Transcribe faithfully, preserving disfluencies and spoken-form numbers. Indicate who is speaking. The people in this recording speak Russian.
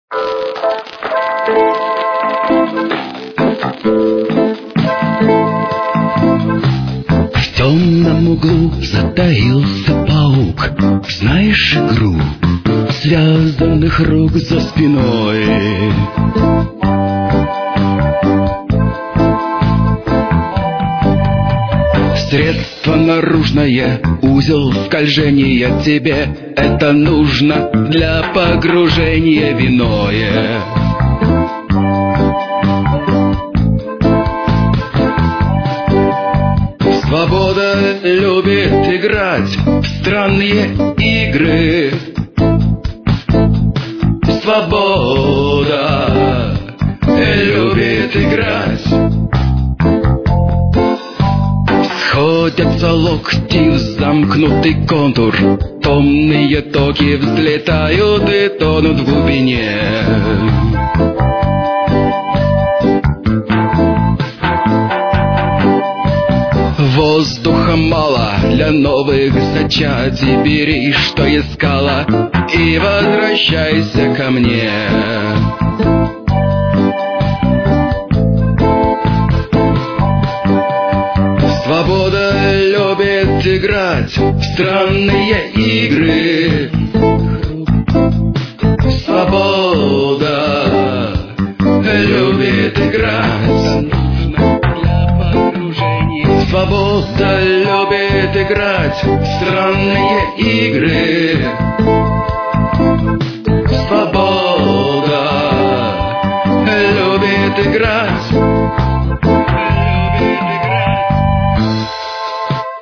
Speaker 1: В темном углу затаился паук. Знаешь игру связанных рук за спиной? Средство наружное, узел скольжения тебе. Это нужно для погружения в иное. Свобода любит играть в странные игры. Свобода любит играть. Сходятся локти в замкнутый контур. Томные токи взлетают и тонут в глубине. Воздуха мало для новых зачатий. Бери, что искала, и возвращайся ко мне. Свобода любит играть в странные игры. Свобода любит играть. Свобода любит играть в странные игры.